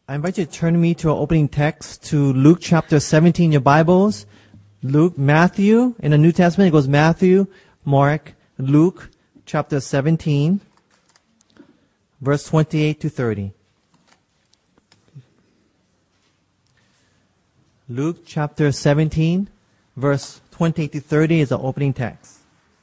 I invite you to turn me to our opening text to Luke chapter 17 in your Bibles. Matthew, in the New Testament, it goes Matthew, Mark, Luke chapter 17, verse 28 to 30. Luke chapter 17, verse 28 to 30 is the opening text.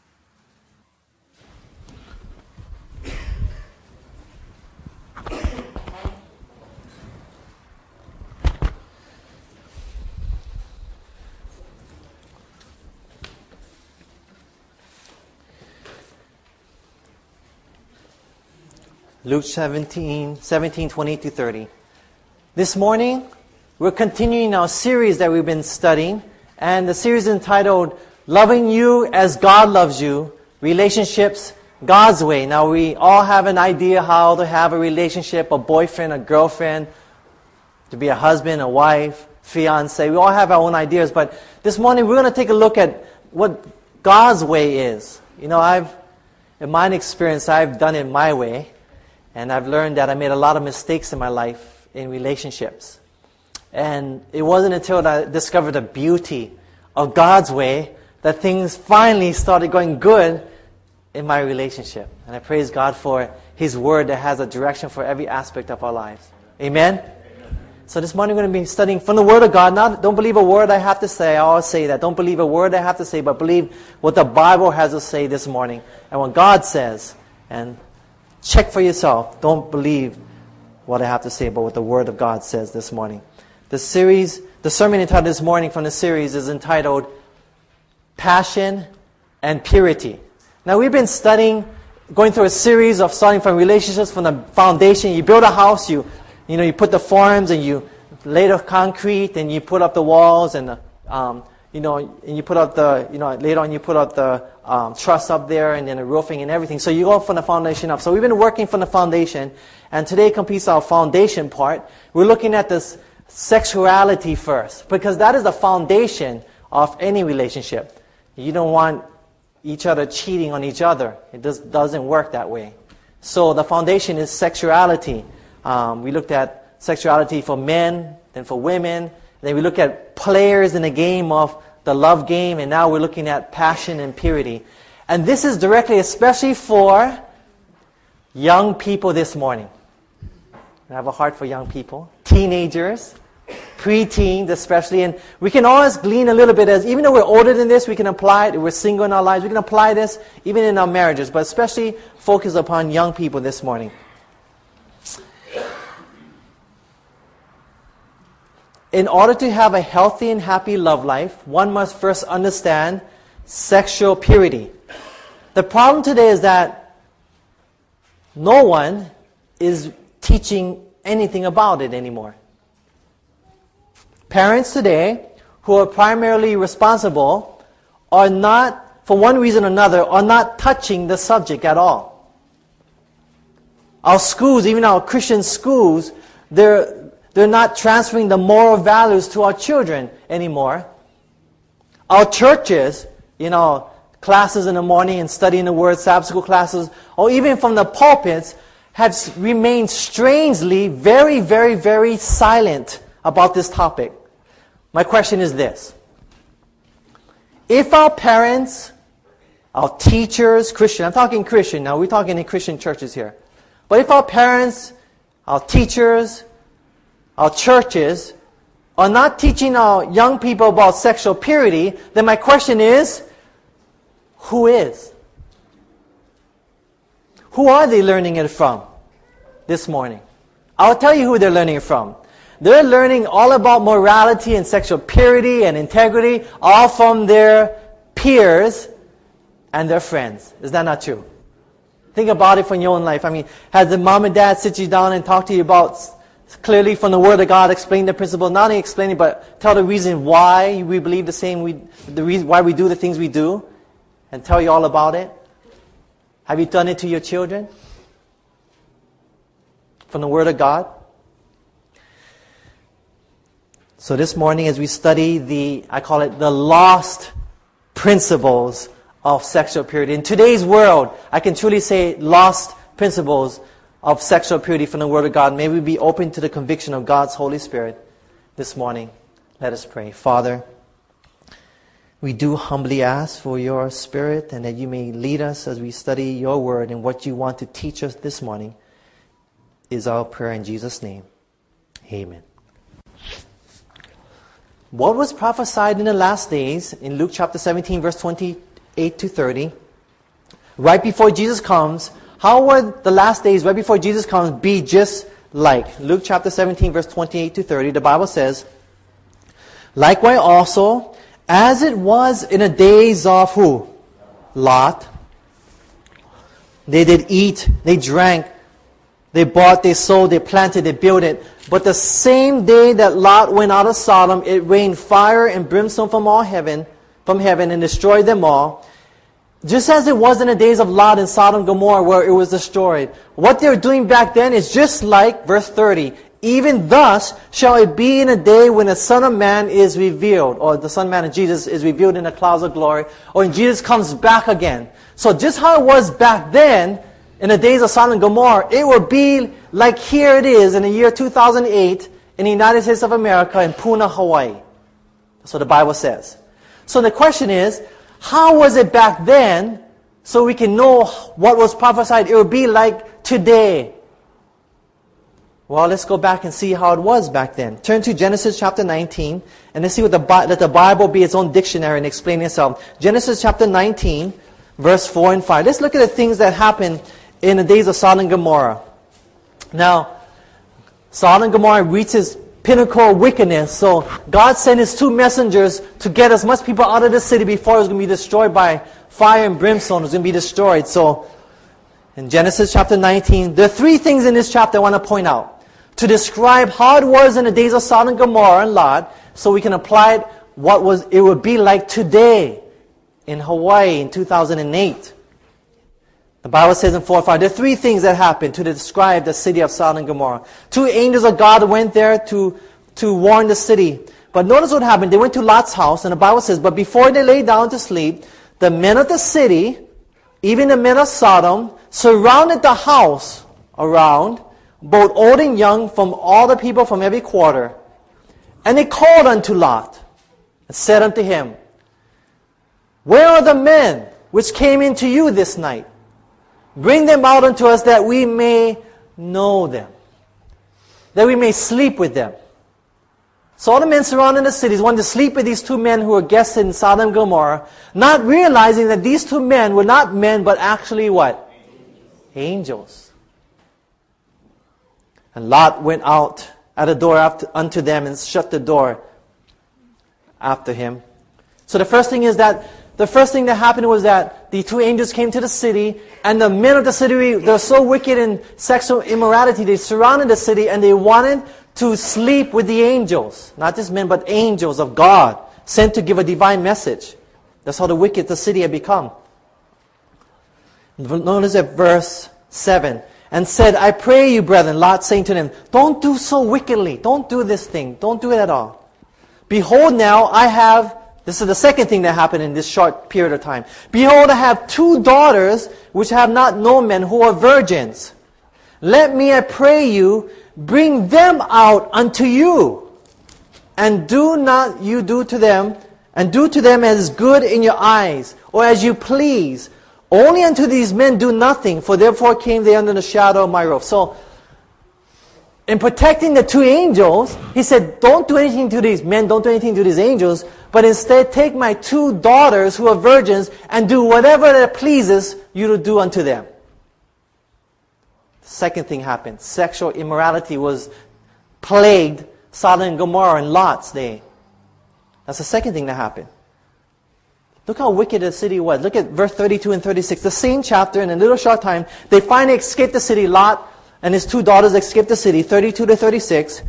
Luke 17, 20 to 30. This morning, we're continuing our series that we've been studying, and the series is entitled, Loving You as God Loves You, Relationships God's Way. Now, we all have an idea how to have a relationship, a boyfriend, a girlfriend, to be a husband, a wife, fiancé. We all have our own ideas, but this morning we're going to take a look at what God's way is. You know, in my experience, I've done it my way. And I've learned that I made a lot of mistakes in my life in relationships. And it wasn't until I discovered the beauty of God's way that things finally started going good in my relationship. And I praise God for His Word that has a direction for every aspect of our lives. Amen? Amen. So this morning we're going to be studying from the Word of God. Don't believe a word I have to say. I always say that. Don't believe a word I have to say, but believe what the Bible has to say this morning. And what God says. And check for yourself. Don't believe what I have to say about what the Word of God says this morning. The sermon entitled this morning from the series is entitled Passion and Purity. Now we've been going through a series of starting from relationships from the foundation. You build a house, you put the forms and you lay the concrete and you put up the walls and and you put up later on you put up the truss up there and then the roofing and everything. So you go from the foundation up. So we've been working from the foundation, and today completes our foundation part. We're looking at this sexuality first, because that is the foundation of any relationship. You don't want each other cheating on each other. It doesn't work that way. So the foundation is sexuality. We looked at sexuality for men, then for women. Then we look at players in the game of the love game, and now we're looking at passion and purity. And this is directly, especially for young people this morning. I have a heart for young people, teenagers, preteens especially, and we can always glean a little bit as, even though we're older than this, we can apply it, we're single in our lives, we can apply this even in our marriages, but especially focus upon young people this morning. In order to have a healthy and happy love life, one must first understand sexual purity. The problem today is that no one is teaching anything about it anymore. Parents today, who are primarily responsible, are not, for one reason or another, are not touching the subject at all. Our schools, even our Christian schools, they're not transferring the moral values to our children anymore. Our churches, classes in the morning and studying the Word, Sabbath school classes, or even from the pulpits, have remained strangely very, very, very silent about this topic. My question is this. If our parents, our teachers, Christian, I'm talking Christian now, we're talking in Christian churches here. But if our parents, our teachers, our churches are not teaching our young people about sexual purity, then my question is, who is? Who are they learning it from this morning? I'll tell you who they're learning it from. They're learning all about morality and sexual purity and integrity, all from their peers and their friends. Is that not true? Think about it from your own life. I mean, has the mom and dad sit you down and talk to you about clearly from the Word of God, explain the principle, not only explain it, but tell the reason why we believe the same, the reason why we do the things we do, and tell you all about it? Have you done it to your children? From the Word of God? So this morning as we study I call it the lost principles of sexual purity. In today's world, I can truly say lost principles of sexual purity from the Word of God. May we be open to the conviction of God's Holy Spirit this morning. Let us pray. Father, we do humbly ask for your Spirit and that you may lead us as we study your Word, and what you want to teach us this morning is our prayer in Jesus' name. Amen. What was prophesied in the last days in Luke chapter 17 verse 28 to 30, right before Jesus comes, how would the last days right before Jesus comes be just like? Luke chapter 17 verse 28 to 30, the Bible says, likewise also, as it was in the days of who? Lot. They did eat, they drank, they bought, they sold, they planted, they built it. But the same day that Lot went out of Sodom, it rained fire and brimstone from heaven and destroyed them all. Just as it was in the days of Lot and Sodom and Gomorrah where it was destroyed. What they were doing back then is just like verse 30. Even thus shall it be in a day when the Son of Man is revealed, or the Son of Man of Jesus is revealed in the clouds of glory, or when Jesus comes back again. So just how it was back then, in the days of Sodom and Gomorrah, it will be like here it is in the year 2008 in the United States of America in Puna, Hawaii. That's what the Bible says. So the question is, how was it back then so we can know what was prophesied it would be like today? Well, let's go back and see how it was back then. Turn to Genesis chapter 19, and let's see what let the Bible be its own dictionary and explain itself. Genesis chapter 19, verse 4 and 5. Let's look at the things that happened in the days of Sodom and Gomorrah. Now, Sodom and Gomorrah reaches pinnacle of wickedness, so God sent His two messengers to get as much people out of the city before it was going to be destroyed by fire and brimstone. It was going to be destroyed. So, in Genesis chapter 19, there are three things in this chapter I want to point out to describe how it was in the days of Sodom and Gomorrah and Lot, so we can apply it it would be like today in Hawaii in 2008. The Bible says in 4 and 5, there are three things that happened to describe the city of Sodom and Gomorrah. Two angels of God went there to warn the city. But notice what happened. They went to Lot's house, and the Bible says, but before they lay down to sleep, the men of the city, even the men of Sodom, surrounded the house around, both old and young, from all the people from every quarter. And they called unto Lot, and said unto him, where are the men which came into you this night? Bring them out unto us that we may know them, that we may sleep with them. So all the men surrounding the cities wanted to sleep with these two men who were guests in Sodom and Gomorrah, not realizing that these two men were not men, but actually what? Angels. And Lot went out at the door unto them and shut the door after him. So the first thing that happened was that the two angels came to the city, and the men of the city, they're so wicked in sexual immorality, they surrounded the city and they wanted to sleep with the angels. Not just men, but angels of God, sent to give a divine message. That's how wicked the city had become. Notice at verse 7. And said, I pray you, brethren, Lot saying to them, don't do so wickedly. Don't do this thing. Don't do it at all. Behold now, this is the second thing that happened in this short period of time. Behold, I have two daughters which have not known men, who are virgins. Let me, I pray you, bring them out unto you. And do not you do to them, and do to them as good in your eyes, or as you please. Only unto these men do nothing, for therefore came they under the shadow of my roof. So, in protecting the two angels, he said, don't do anything to these men, don't do anything to these angels, but instead take my two daughters who are virgins and do whatever that pleases you to do unto them. The second thing happened. Sexual immorality was plagued Sodom and Gomorrah in Lot's day. That's the second thing that happened. Look how wicked the city was. Look at verse 32 and 36. The same chapter, in a little short time, they finally escaped the city. Lot and his two daughters escaped the city. 32 to 36.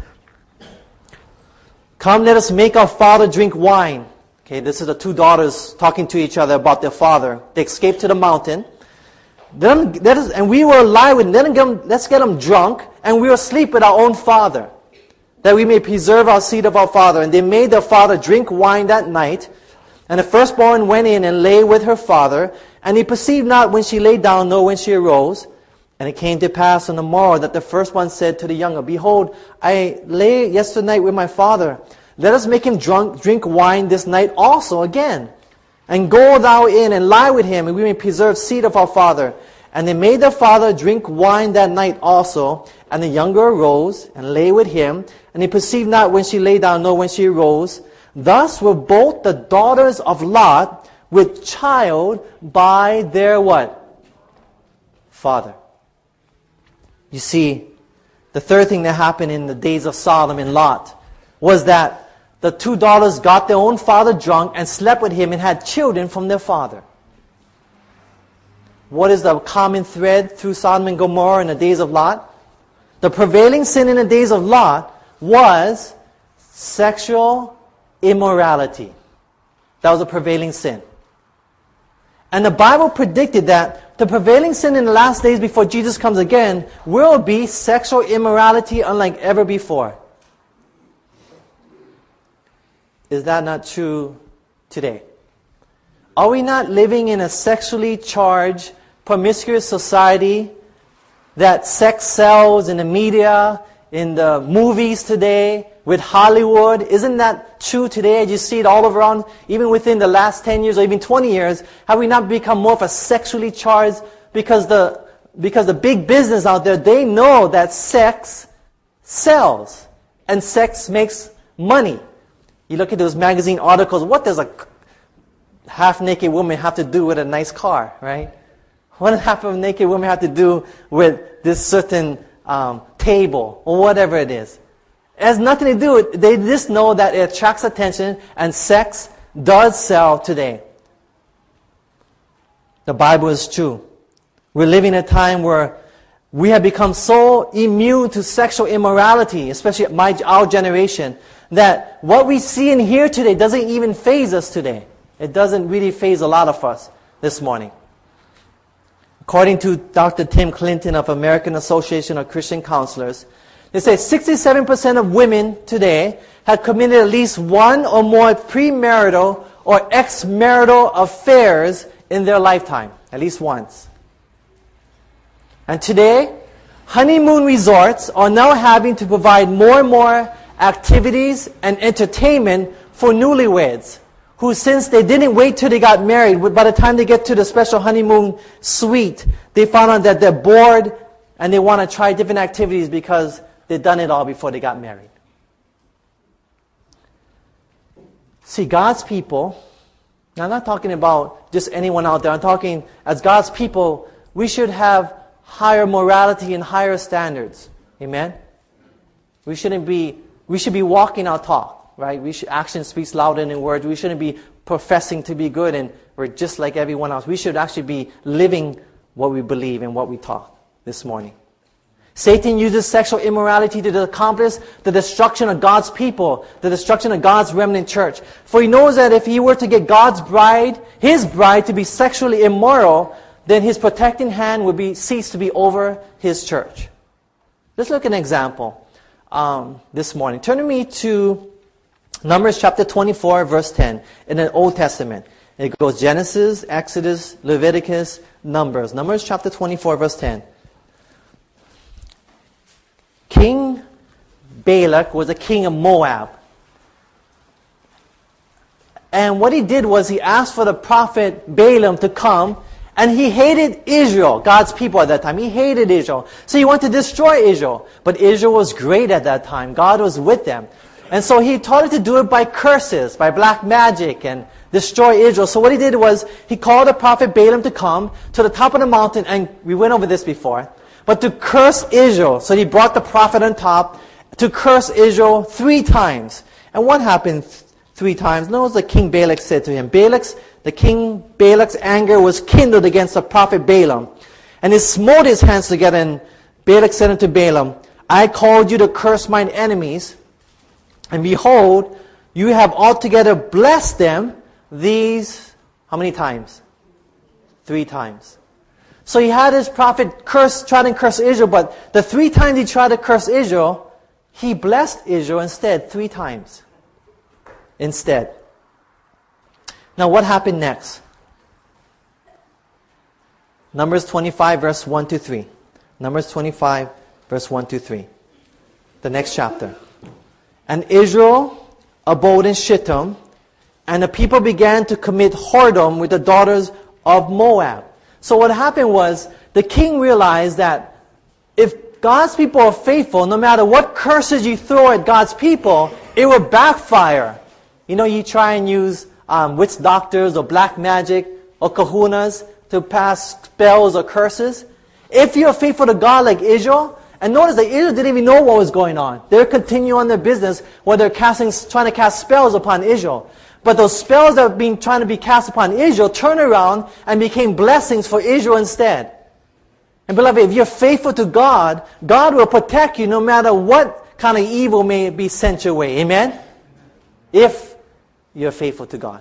Come, let us make our father drink wine. Okay, this is the two daughters talking to each other about their father. They escaped to the mountain. And we will lie with them. Let's get them drunk, and we will sleep with our own father, that we may preserve our seed of our father. And they made their father drink wine that night. And the firstborn went in and lay with her father, and he perceived not when she lay down, nor when she arose. And it came to pass on the morrow that the first one said to the younger, Behold, I lay yesterday night with my father. Let us make him drink wine this night also again. And go thou in and lie with him, and we may preserve seed of our father. And they made their father drink wine that night also. And the younger arose and lay with him. And he perceived not when she lay down, nor when she arose. Thus were both the daughters of Lot with child by their what? Father. You see, the third thing that happened in the days of Sodom and Lot was that the two daughters got their own father drunk and slept with him and had children from their father. What is the common thread through Sodom and Gomorrah in the days of Lot? The prevailing sin in the days of Lot was sexual immorality. That was a prevailing sin. And the Bible predicted that the prevailing sin in the last days before Jesus comes again will be sexual immorality unlike ever before. Is that not true today? Are we not living in a sexually charged, promiscuous society that sex sells in the media, in the movies today, with Hollywood? Isn't that true today as you see it all around, even within the last 10 years or even 20 years? Have we not become more of a sexually charged because the big business out there, they know that sex sells and sex makes money. You look at those magazine articles, what does a half-naked woman have to do with a nice car, right? What does half of a naked woman have to do with this certain table or whatever it is? It has nothing to do with it. They just know that it attracts attention and sex does sell today. The Bible is true. We're living in a time where we have become so immune to sexual immorality, especially our generation, that what we see and hear today doesn't even faze us today. It doesn't really faze a lot of us this morning. According to Dr. Tim Clinton of American Association of Christian Counselors, they say 67% of women today have committed at least one or more premarital or exmarital affairs in their lifetime, at least once. And today, honeymoon resorts are now having to provide more and more activities and entertainment for newlyweds who, since they didn't wait till they got married, by the time they get to the special honeymoon suite, they found out that they're bored and they want to try different activities because they've done it all before they got married. See, God's people, now I'm not talking about just anyone out there, I'm talking as God's people, we should have higher morality and higher standards. Amen? We should be walking our talk, right? Action speaks louder than words. We shouldn't be professing to be good and we're just like everyone else. We should actually be living what we believe and what we taught this morning. Satan uses sexual immorality to accomplish the destruction of God's people, the destruction of God's remnant church. For he knows that if he were to get God's bride, his bride, to be sexually immoral, then his protecting hand would cease to be over his church. Let's look at an example this morning. Turn to me to Numbers chapter 24, verse 10 in the Old Testament. It goes Genesis, Exodus, Leviticus, Numbers. Numbers chapter 24, verse 10. King Balak was the king of Moab. And what he did was he asked for the prophet Balaam to come, and he hated Israel, God's people at that time. He hated Israel. So he wanted to destroy Israel. But Israel was great at that time. God was with them. And so he taught him to do it by curses, by black magic, and destroy Israel. So what he did was he called the prophet Balaam to come to the top of the mountain, and we went over this before, but to curse Israel. So he brought the prophet on top to curse Israel 3 times. And what happened 3 times? Notice the king Balak said to him. The king Balak's anger was kindled against the prophet Balaam. And he smote his hands together, and Balak said unto Balaam, I called you to curse mine enemies, and behold, you have altogether blessed them these, how many times? 3 times. So he had his prophet try to curse Israel, but the 3 times he tried to curse Israel, he blessed Israel instead 3 times. Instead. Now what happened next? Numbers 25 verse 1 to 3. Numbers 25, verse 1 to 3. The next chapter. And Israel abode in Shittim, and the people began to commit whoredom with the daughters of Moab. So what happened was, the king realized that if God's people are faithful, no matter what curses you throw at God's people, it will backfire. You know, you try and use witch doctors or black magic or kahunas to pass spells or curses. If you're faithful to God like Israel, and notice that Israel didn't even know what was going on. They're continuing on their business where they're trying to cast spells upon Israel. But those spells that are trying to be cast upon Israel turned around and became blessings for Israel instead. And beloved, if you're faithful to God, God will protect you no matter what kind of evil may be sent your way. Amen? If you're faithful to God.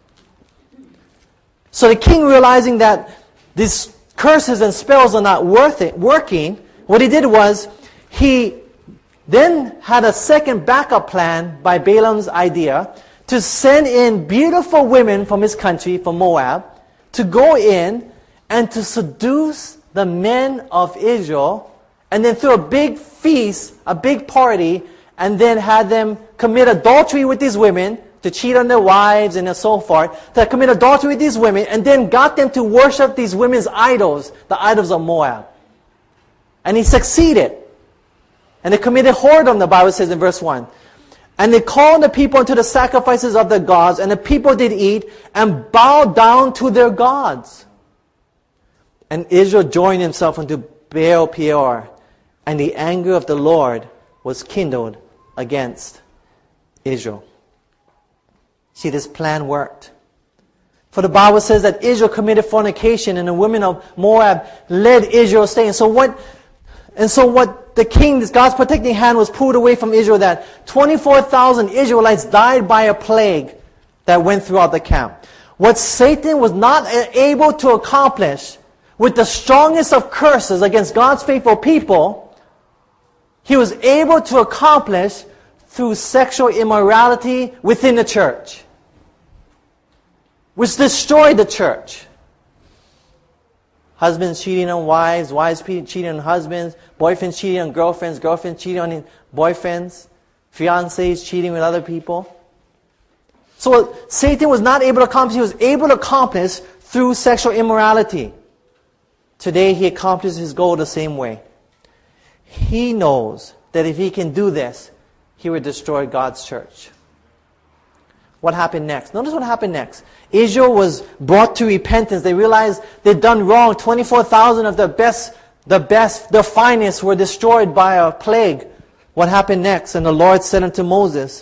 So the king, realizing that these curses and spells are not working, what he did was, he then had a second backup plan by Balaam's idea to send in beautiful women from his country, from Moab, to go in and to seduce the men of Israel, and then throw a big feast, a big party, and then had them commit adultery with these women, to cheat on their wives and so forth, to commit adultery with these women, and then got them to worship these women's idols, the idols of Moab. And he succeeded. And they committed whoredom, the Bible says in verse 1. And they called the people unto the sacrifices of the gods, and the people did eat and bowed down to their gods. And Israel joined himself unto Baal Peor, and the anger of the Lord was kindled against Israel. See, this plan worked. For the Bible says that Israel committed fornication, and the women of Moab led Israel astray. And so what the king, God's protecting hand, was pulled away from Israel, that 24,000 Israelites died by a plague that went throughout the camp. What Satan was not able to accomplish with the strongest of curses against God's faithful people, he was able to accomplish through sexual immorality within the church, which destroyed the church. Husbands cheating on wives, wives cheating on husbands, boyfriends cheating on girlfriends, girlfriends cheating on boyfriends, fiancés cheating with other people. So what Satan was not able to accomplish, he was able to accomplish through sexual immorality. Today he accomplishes his goal the same way. He knows that if he can do this, he will destroy God's church. What happened next? Notice what happened next. Israel was brought to repentance. They realized they'd done wrong. 24,000 of the finest were destroyed by a plague. What happened next? And the Lord said unto Moses,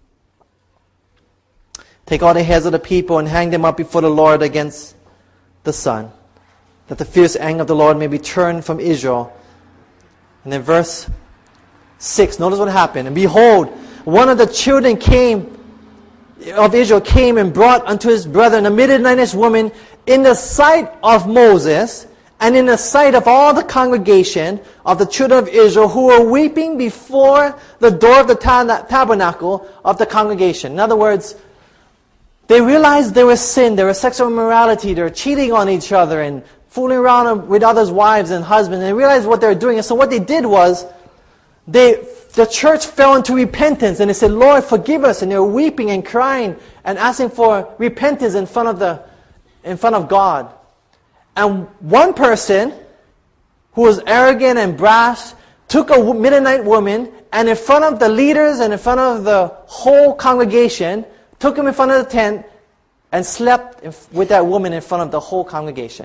take all the heads of the people and hang them up before the Lord against the sun, that the fierce anger of the Lord may be turned from Israel. And then verse 6, notice what happened. And behold, one of the children of Israel came and brought unto his brethren a Midianitish woman in the sight of Moses and in the sight of all the congregation of the children of Israel, who were weeping before the door of the tabernacle of the congregation. In other words, they realized there was sin, there was sexual immorality, they were cheating on each other and fooling around with others' wives and husbands. And they realized what they were doing. And so what they did was, the church fell into repentance, and they said, Lord, forgive us. And they were weeping and crying and asking for repentance in front of God. And one person who was arrogant and brash took a Midianite woman, and in front of the leaders and in front of the whole congregation, took him in front of the tent and slept with that woman in front of the whole congregation.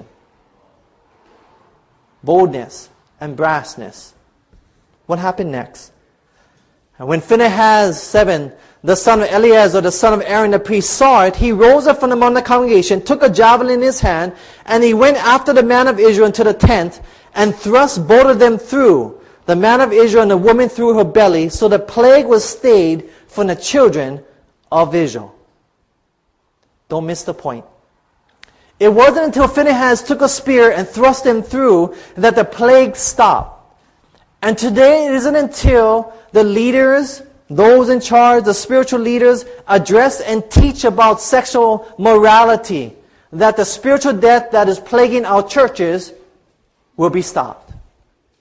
Boldness and brashness. What happened next? And when Phinehas, 7, the son of Eleazar, the son of Aaron the priest, saw it, he rose up from among the congregation, took a javelin in his hand, and he went after the man of Israel into the tent, and thrust both of them through, the man of Israel and the woman through her belly, so the plague was stayed from the children of Israel. Don't miss the point. It wasn't until Phinehas took a spear and thrust them through that the plague stopped. And today it isn't until the leaders, those in charge, the spiritual leaders, address and teach about sexual morality that the spiritual death that is plaguing our churches will be stopped.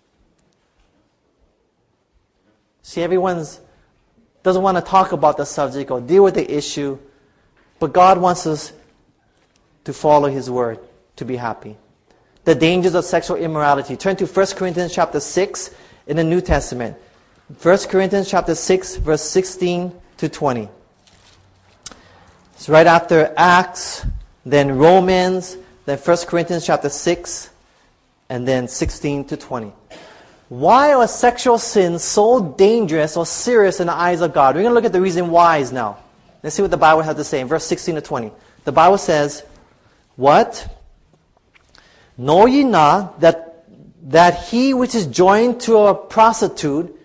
See, everyone doesn't want to talk about the subject or deal with the issue, but God wants us to follow His word, to be happy. The dangers of sexual immorality. Turn to 1 Corinthians chapter 6 in the New Testament. 1 Corinthians chapter 6, verse 16 to 20. It's right after Acts, then Romans, then 1 Corinthians chapter 6, and then 16 to 20. Why are sexual sins so dangerous or serious in the eyes of God? We're going to look at the reason whys now. Let's see what the Bible has to say in verse 16 to 20. The Bible says, what? Know ye not that he which is joined to a prostitute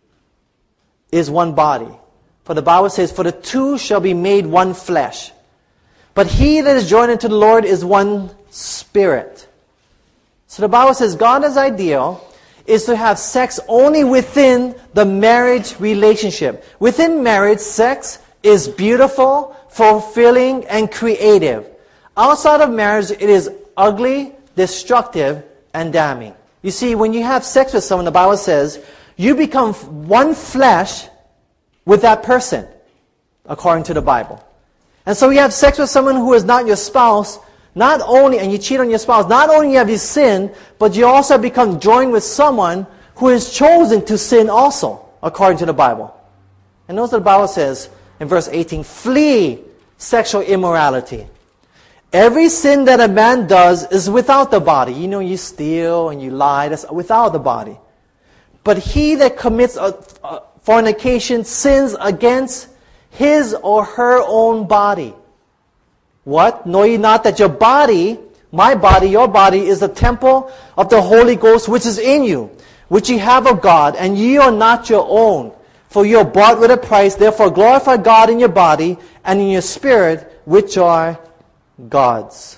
is one body? For the Bible says, for the two shall be made one flesh. But he that is joined unto the Lord is one spirit. So the Bible says God's ideal is to have sex only within the marriage relationship. Within marriage, sex is beautiful, fulfilling, and creative. Outside of marriage, it is ugly, destructive, and damning. You see, when you have sex with someone, the Bible says, you become one flesh with that person, according to the Bible. And so you have sex with someone who is not your spouse, not only, and you cheat on your spouse, not only have you sinned, but you also become joined with someone who is chosen to sin also, according to the Bible. And notice what the Bible says in verse 18, flee sexual immorality. Every sin that a man does is without the body. You know, you steal and you lie, that's without the body. But he that commits fornication sins against his or her own body. What? Know ye not that your body, my body, your body, is the temple of the Holy Ghost which is in you, which ye have of God, and ye are not your own. For you are bought with a price, therefore glorify God in your body and in your spirit, which are God's.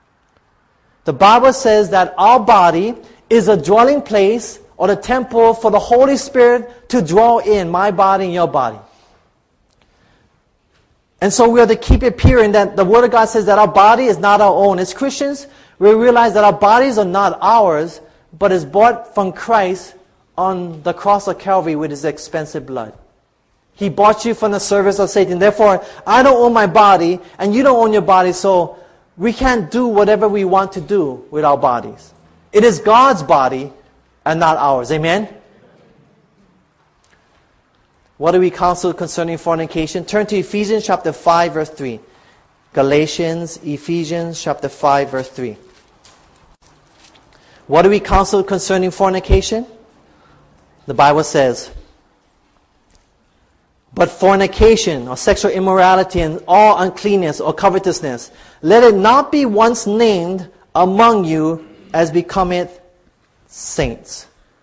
The Bible says that our body is a dwelling place or the temple for the Holy Spirit to dwell in, my body and your body. And so we have to keep it pure, in that the Word of God says that our body is not our own. As Christians, we realize that our bodies are not ours, but is bought from Christ on the cross of Calvary with His expensive blood. He bought you from the service of Satan. Therefore, I don't own my body, and you don't own your body, so we can't do whatever we want to do with our bodies. It is God's body and not ours. Amen? What do we counsel concerning fornication? Turn to Ephesians chapter 5, verse 3. Galatians, Ephesians chapter 5, verse 3. What do we counsel concerning fornication? The Bible says, but fornication or sexual immorality and all uncleanness or covetousness, let it not be once named among you as becometh saints.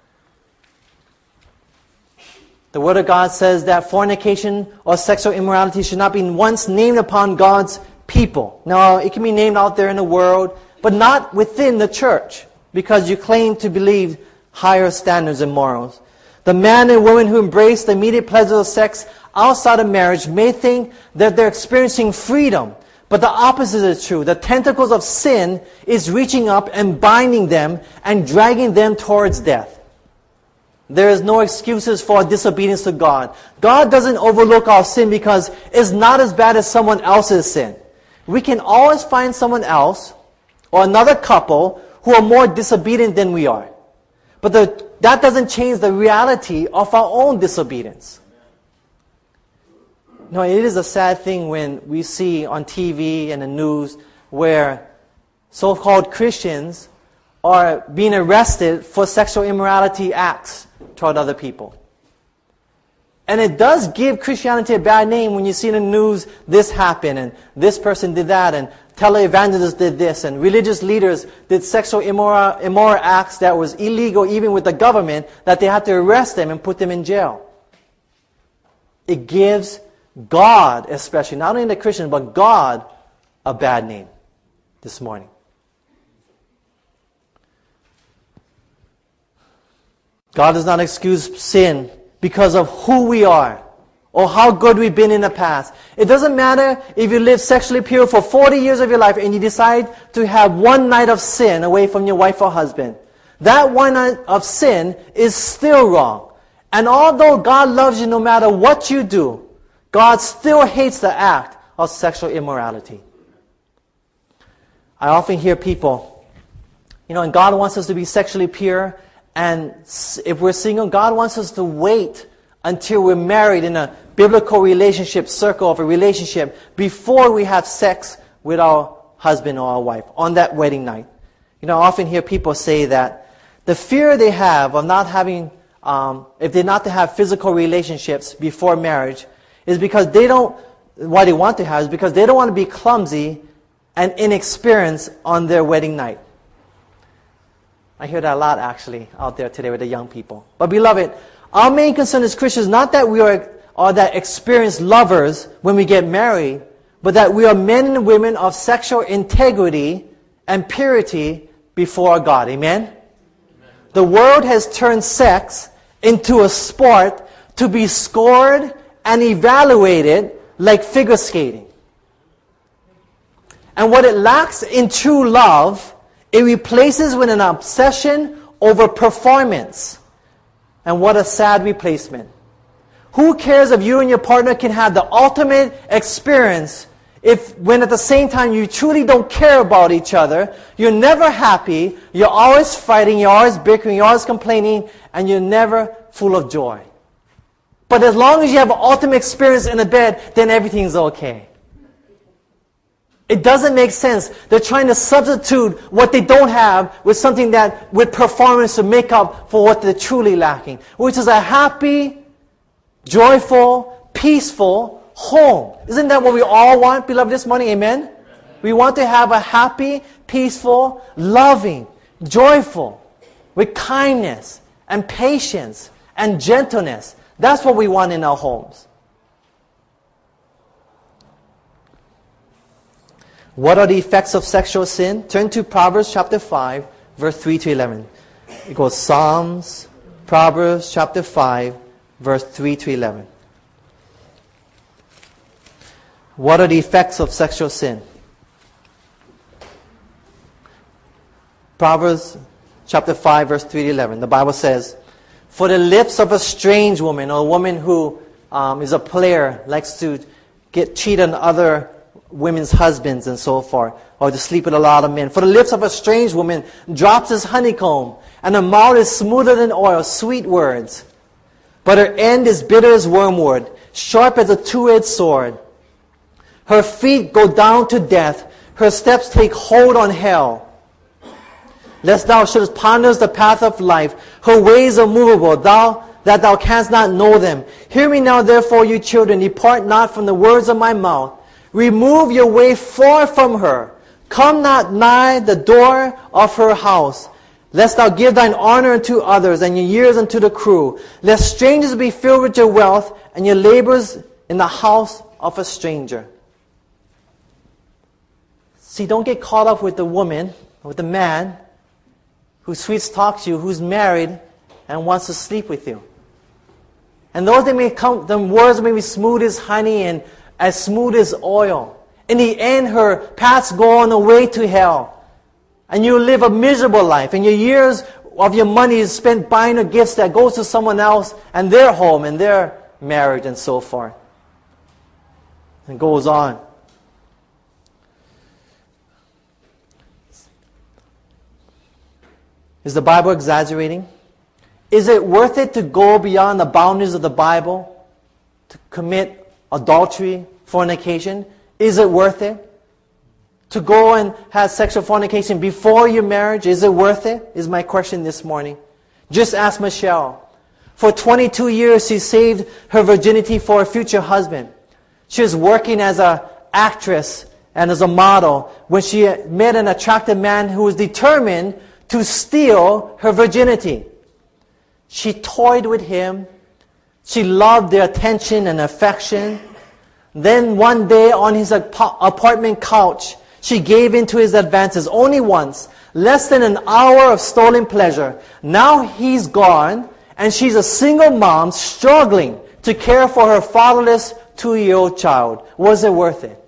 The Word of God says that fornication or sexual immorality should not be once named upon God's people. Now, it can be named out there in the world, but not within the church, because you claim to believe higher standards and morals. The man and woman who embrace the immediate pleasure of sex outside of marriage may think that they're experiencing freedom, but the opposite is true. The tentacles of sin is reaching up and binding them and dragging them towards death. There is no excuses for disobedience to God. God doesn't overlook our sin because it's not as bad as someone else's sin. We can always find someone else or another couple who are more disobedient than we are. But that doesn't change the reality of our own disobedience. No, it is a sad thing when we see on TV and the news where so-called Christians are being arrested for sexual immorality acts toward other people. And it does give Christianity a bad name when you see in the news, this happened, and this person did that, and televangelists did this, and religious leaders did sexual immoral acts that was illegal even with the government, that they had to arrest them and put them in jail. It gives God, especially, not only the Christians, but God, a bad name this morning. God does not excuse sin because of who we are or how good we've been in the past. It doesn't matter if you live sexually pure for 40 years of your life and you decide to have one night of sin away from your wife or husband. That one night of sin is still wrong. And although God loves you no matter what you do, God still hates the act of sexual immorality. I often hear people, and God wants us to be sexually pure, and if we're single, God wants us to wait until we're married in a biblical relationship, circle of a relationship, before we have sex with our husband or our wife on that wedding night. I often hear people say that the fear they have of not having, if they're not to have physical relationships before marriage, is because what they want to have is because they don't want to be clumsy and inexperienced on their wedding night. I hear that a lot actually out there today with the young people. But beloved, our main concern as Christians is not that we are that experienced lovers when we get married, but that we are men and women of sexual integrity and purity before God. Amen? Amen. The world has turned sex into a sport to be scored and evaluated like figure skating. And what it lacks in true love, it replaces with an obsession over performance. And what a sad replacement. Who cares if you and your partner can have the ultimate experience when at the same time you truly don't care about each other, you're never happy, you're always fighting, you're always bickering, you're always complaining, and you're never full of joy. But as long as you have an ultimate experience in the bed, then everything's okay. It doesn't make sense. They're trying to substitute what they don't have with something that, with performance to make up for what they're truly lacking, which is a happy, joyful, peaceful home. Isn't that what we all want, beloved, this morning? Amen? Amen. We want to have a happy, peaceful, loving, joyful, with kindness and patience and gentleness. That's what we want in our homes. What are the effects of sexual sin? Turn to Proverbs chapter 5, verse 3 to 11. It goes Proverbs chapter 5, verse 3 to 11. What are the effects of sexual sin? Proverbs chapter 5, verse 3 to 11. The Bible says, "For the lips of a strange woman," or a woman who is a player, likes to cheat on other women's husbands and so forth, or to sleep with a lot of men. "For the lips of a strange woman drops as honeycomb, and her mouth is smoother than oil," sweet words. "But her end is bitter as wormwood, sharp as a two-edged sword. Her feet go down to death, her steps take hold on hell. Lest thou shouldest ponder the path of life, her ways are movable, that thou canst not know them. Hear me now, therefore, you children, depart not from the words of my mouth. Remove your way far from her. Come not nigh the door of her house. Lest thou give thine honor unto others, and your years unto the cruel. Lest strangers be filled with your wealth, and your labors in the house of a stranger." See, don't get caught up with the woman, with the man, who sweet talks you, who's married, and wants to sleep with you. And though the words may be smooth as honey and as smooth as oil, in the end her paths go on the way to hell. And you live a miserable life, and your years of your money is spent buying the gifts that goes to someone else and their home and their marriage and so forth. And it goes on. Is the Bible exaggerating? Is it worth it to go beyond the boundaries of the Bible to commit adultery, fornication? Is it worth it? To go and have sexual fornication before your marriage, is it worth it? Is my question this morning. Just ask Michelle. For 22 years, she saved her virginity for a future husband. She was working as an actress and as a model when she met an attractive man who was determined to steal her virginity. She toyed with him. She loved their attention and affection. Then one day on his apartment couch, she gave in to his advances only once, less than an hour of stolen pleasure. Now he's gone, and she's a single mom struggling to care for her fatherless 2-year-old child. Was it worth it?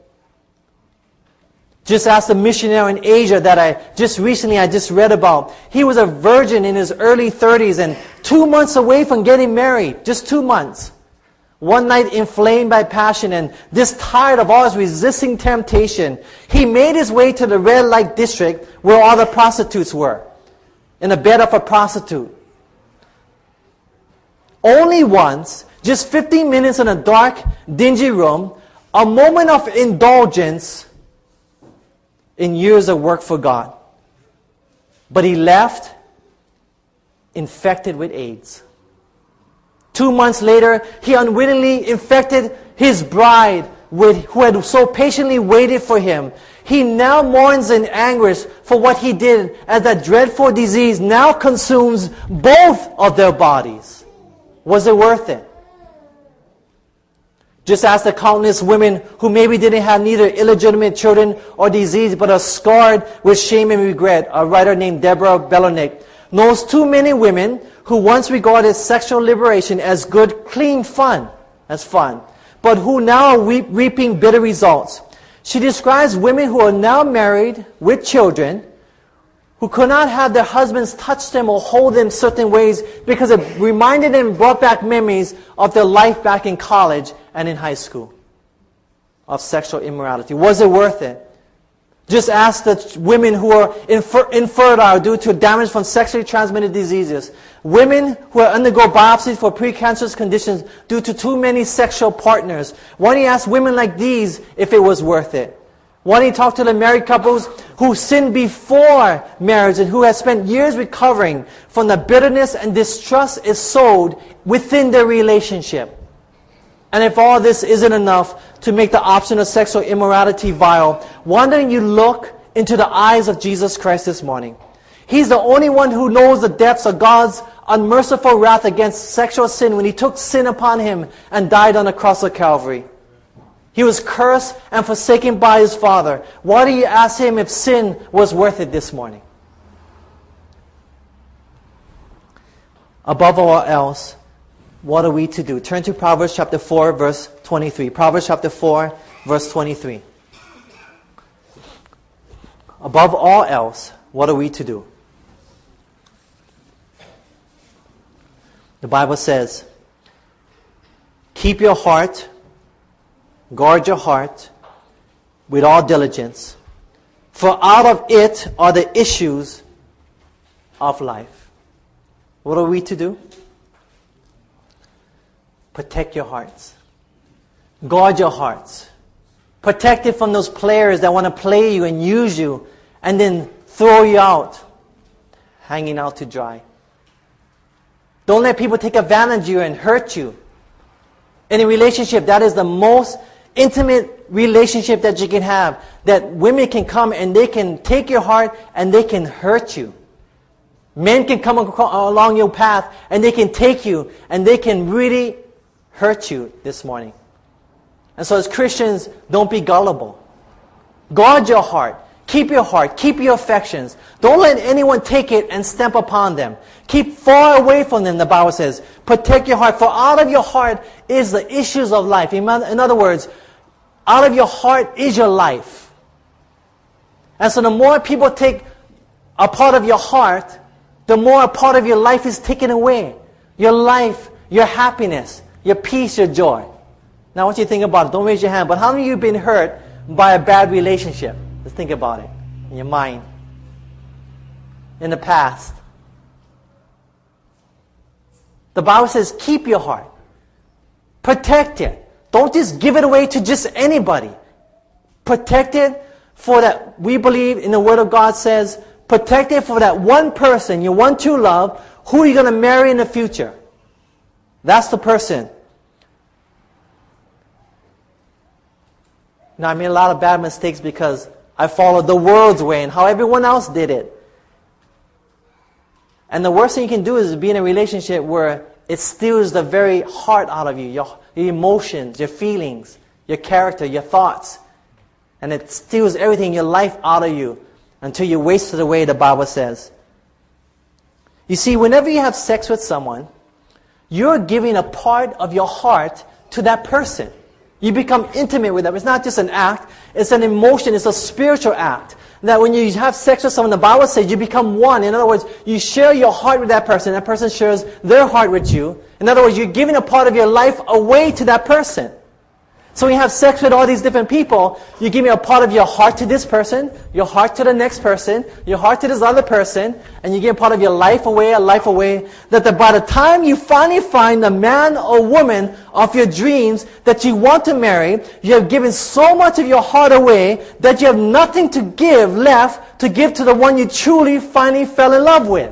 Just ask the missionary in Asia that I just read about. He was a virgin in his early 30s, and 2 months away from getting married, just 2 months. One night, inflamed by passion and tired of all his resisting temptation, he made his way to the red light district where all the prostitutes were, in the bed of a prostitute. Only once, just 15 minutes in a dark, dingy room, a moment of indulgence in years of work for God. But he left infected with AIDS. 2 months later, he unwittingly infected his bride who had so patiently waited for him. He now mourns in anguish for what he did, as that dreadful disease now consumes both of their bodies. Was it worth it? Just as the countless women who maybe didn't have neither illegitimate children or disease but are scarred with shame and regret, a writer named Deborah Belonick knows too many women who once regarded sexual liberation as good, clean fun, but who now are reaping bitter results. She describes women who are now married with children, who could not have their husbands touch them or hold them certain ways because it reminded them, brought back memories of their life back in college and in high school of sexual immorality. Was it worth it? Just ask the women who are infertile due to damage from sexually transmitted diseases. Women who undergo biopsies for precancerous conditions due to too many sexual partners. Why don't you ask women like these if it was worth it? Why don't you talk to the married couples who sinned before marriage and who have spent years recovering from the bitterness and distrust is sowed within their relationship? And if all this isn't enough to make the option of sexual immorality vile, why don't you look into the eyes of Jesus Christ this morning? He's the only one who knows the depths of God's unmerciful wrath against sexual sin when He took sin upon Him and died on the cross of Calvary. He was cursed and forsaken by His Father. Why do you ask Him if sin was worth it this morning? Above all else, what are we to do? Turn to Proverbs chapter 4, verse 23. Proverbs chapter 4, verse 23. Above all else, what are we to do? The Bible says, keep your heart, guard your heart with all diligence, for out of it are the issues of life. What are we to do? Protect your hearts. Guard your hearts. Protect it from those players that want to play you and use you and then throw you out, hanging out to dry. Don't let people take advantage of you and hurt you. In a relationship, that is the most intimate relationship that you can have. That women can come and they can take your heart and they can hurt you. Men can come along your path and they can take you and they can really hurt you this morning. And so as Christians, don't be gullible. Guard your heart. Keep your heart. Keep your affections. Don't let anyone take it and stamp upon them. Keep far away from them, the Bible says. Protect your heart, for out of your heart is the issues of life. In other words, out of your heart is your life. And so the more people take a part of your heart, the more a part of your life is taken away. Your life, your happiness, your peace, your joy. Now I want you to think about it. Don't raise your hand. But how many of you have been hurt by a bad relationship? Let's think about it in your mind. In the past. The Bible says, keep your heart. Protect it. Don't just give it away to just anybody. Protect it for that, we believe in the Word of God says, protect it for that one person, your one true love, who you're going to marry in the future. That's the person. Now, I made a lot of bad mistakes because I followed the world's way and how everyone else did it. And the worst thing you can do is be in a relationship where it steals the very heart out of you, your emotions, your feelings, your character, your thoughts. And it steals everything, your life out of you until you waste it away, the Bible says. You see, whenever you have sex with someone, you're giving a part of your heart to that person. You become intimate with them. It's not just an act. It's an emotion. It's a spiritual act. That when you have sex with someone, the Bible says you become one. In other words, you share your heart with that person. That person shares their heart with you. In other words, you're giving a part of your life away to that person. So when you have sex with all these different people, you're giving a part of your heart to this person, your heart to the next person, your heart to this other person, and you give a part of your life away, that by the time you finally find the man or woman of your dreams that you want to marry, you have given so much of your heart away that you have nothing to give left to give to the one you truly finally fell in love with.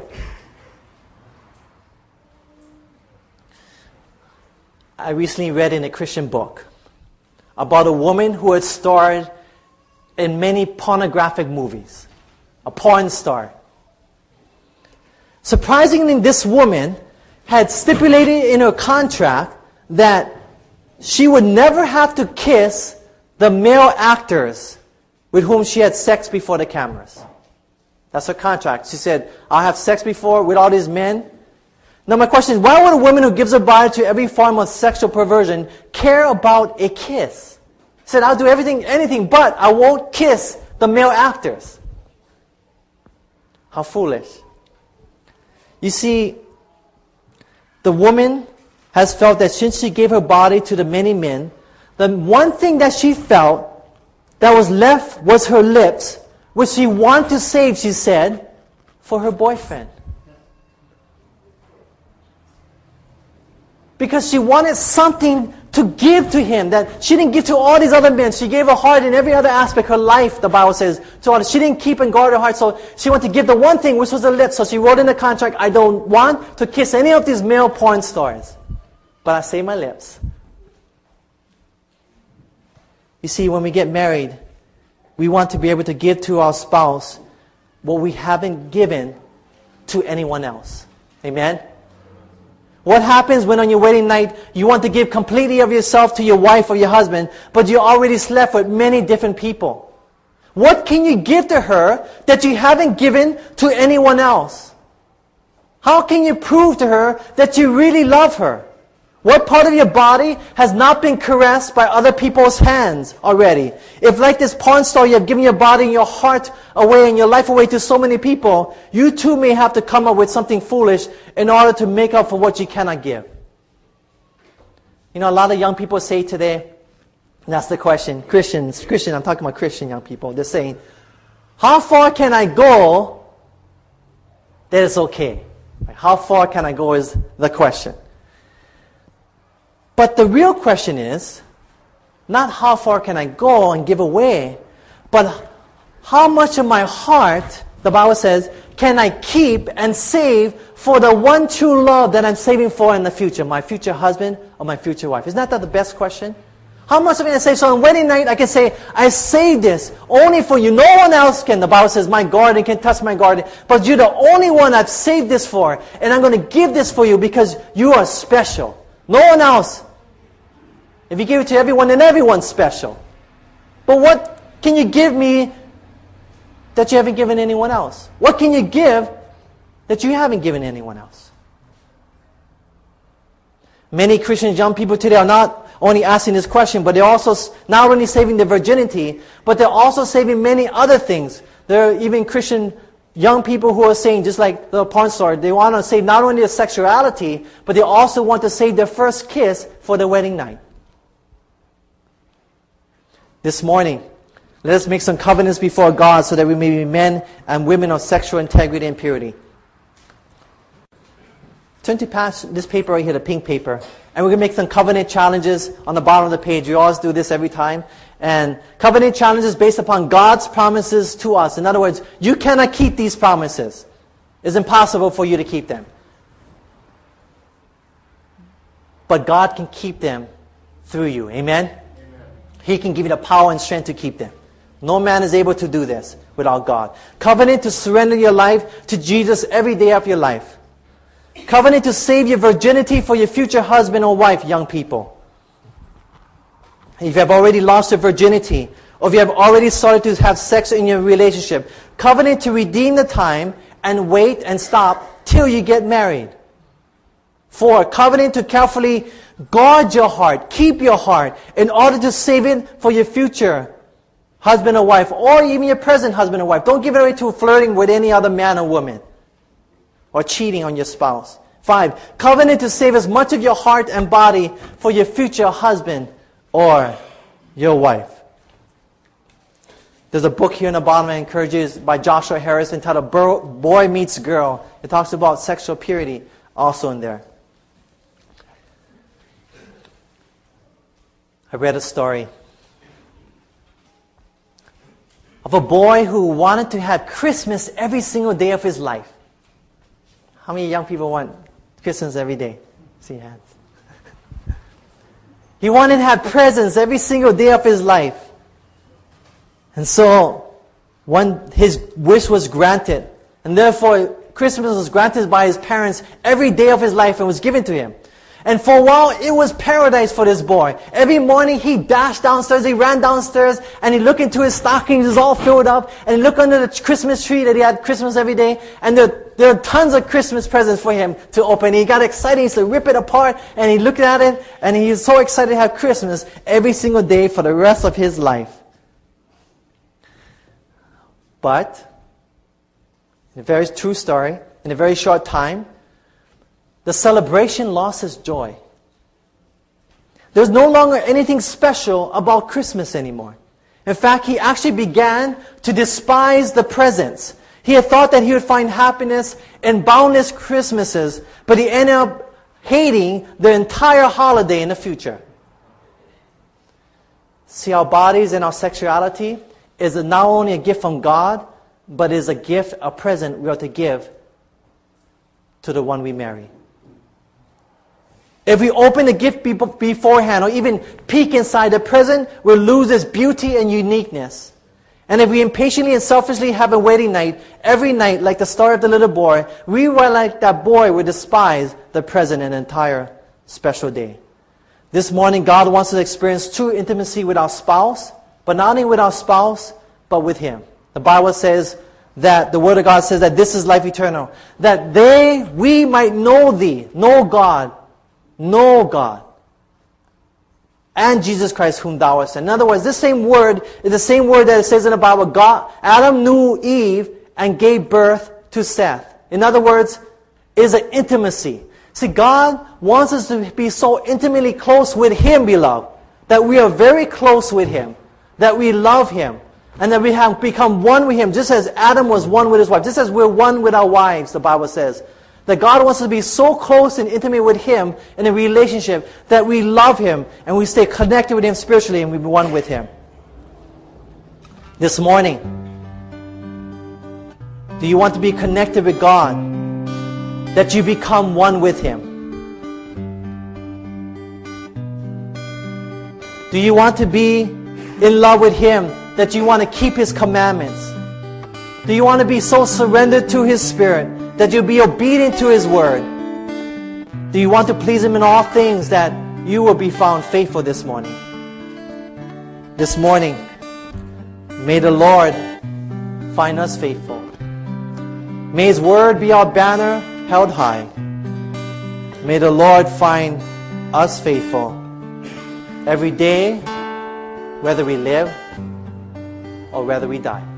I recently read in a Christian book about a woman who had starred in many pornographic movies. A porn star. Surprisingly, this woman had stipulated in her contract that she would never have to kiss the male actors with whom she had sex before the cameras. That's her contract. She said, I'll have sex before with all these men. Now my question is, why would a woman who gives her body to every form of sexual perversion care about a kiss? She said, I'll do anything, but I won't kiss the male actors. How foolish. You see, the woman has felt that since she gave her body to the many men, the one thing that she felt that was left was her lips, which she wanted to save, she said, for her boyfriend. Because she wanted something to give to him that she didn't give to all these other men. She gave her heart in every other aspect, her life, the Bible says. So she didn't keep and guard her heart, so she wanted to give the one thing, which was the lips. So she wrote in the contract, I don't want to kiss any of these male porn stars, but I save my lips. You see, when we get married, we want to be able to give to our spouse what we haven't given to anyone else. Amen? What happens when on your wedding night you want to give completely of yourself to your wife or your husband, but you already slept with many different people? What can you give to her that you haven't given to anyone else? How can you prove to her that you really love her? What part of your body has not been caressed by other people's hands already? If like this porn star, you have given your body and your heart away and your life away to so many people, you too may have to come up with something foolish in order to make up for what you cannot give. You know, a lot of young people say today, and that's the question, Christian, I'm talking about Christian young people, they're saying, how far can I go that it's okay? How far can I go is the question. But the real question is, not how far can I go and give away, but how much of my heart, the Bible says, can I keep and save for the one true love that I'm saving for in the future, my future husband or my future wife? Isn't that the best question? How much of it can I save? So on wedding night, I can say, I saved this only for you. No one else can. The Bible says, my garden can touch my garden, but you're the only one I've saved this for, and I'm going to give this for you because you are special. No one else. If you give it to everyone, then everyone's special. But what can you give me that you haven't given anyone else? What can you give that you haven't given anyone else? Many Christian young people today are not only asking this question, but they're also not only saving their virginity, but they're also saving many other things. There are even Christian young people who are saying, just like the porn star, they want to save not only their sexuality, but they also want to save their first kiss for the wedding night. This morning, let us make some covenants before God so that we may be men and women of sexual integrity and purity. Turn to this paper right here, the pink paper, and we're going to make some covenant challenges on the bottom of the page. We always do this every time. And covenant challenges based upon God's promises to us. In other words, you cannot keep these promises. It's impossible for you to keep them. But God can keep them through you. Amen? He can give you the power and strength to keep them. No man is able to do this without God. Covenant to surrender your life to Jesus every day of your life. Covenant to save your virginity for your future husband or wife, young people. If you have already lost your virginity, or if you have already started to have sex in your relationship, covenant to redeem the time and wait and stop till you get married. 4, covenant to carefully Guard your heart. Keep your heart in order to save it for your future husband or wife, or even your present husband or wife. Don't give it away to flirting with any other man or woman or cheating on your spouse. 5, covenant to save as much of your heart and body for your future husband or your wife. There's a book here in the bottom I encourage you by Joshua Harris entitled Boy Meets Girl. It talks about sexual purity also in there. I read a story of a boy who wanted to have Christmas every single day of his life. How many young people want Christmas every day? See hands. He wanted to have presents every single day of his life. And so, his wish was granted. And therefore, Christmas was granted by his parents every day of his life and was given to him. And for a while, it was paradise for this boy. Every morning, he dashed downstairs, he ran downstairs, and he looked into his stockings, it was all filled up, and he looked under the Christmas tree that he had Christmas every day, and there are tons of Christmas presents for him to open. He got excited, he said, rip it apart, and he looked at it, and he was so excited to have Christmas every single day for the rest of his life. But, in a very true story, in a very short time, the celebration lost its joy. There's no longer anything special about Christmas anymore. In fact, he actually began to despise the presents. He had thought that he would find happiness in boundless Christmases, but he ended up hating the entire holiday in the future. See, our bodies and our sexuality is not only a gift from God, but is a gift, a present we are to give to the one we marry. If we open the gift beforehand or even peek inside the present, we'll lose its beauty and uniqueness. And if we impatiently and selfishly have a wedding night, every night, like the story of the little boy, we were like that boy would despise the present and entire special day. This morning, God wants us to experience true intimacy with our spouse, but not only with our spouse, but with Him. The Bible says that, the Word of God says that this is life eternal, that we might know Thee, know God, and Jesus Christ whom thou hast sent. In other words, this same word is the same word that it says in the Bible. Adam knew Eve and gave birth to Seth. In other words, is an intimacy. See, God wants us to be so intimately close with Him, beloved, that we are very close with Him, that we love Him, and that we have become one with Him, just as Adam was one with his wife, just as we're one with our wives, the Bible says. That God wants us to be so close and intimate with Him in a relationship that we love Him and we stay connected with Him spiritually and we be one with Him. This morning, do you want to be connected with God? That you become one with Him? Do you want to be in love with Him that you want to keep His commandments? Do you want to be so surrendered to His Spirit that you'll be obedient to His Word? Do you want to please Him in all things that you will be found faithful this morning? This morning, may the Lord find us faithful. May His Word be our banner held high. May the Lord find us faithful every day, whether we live or whether we die.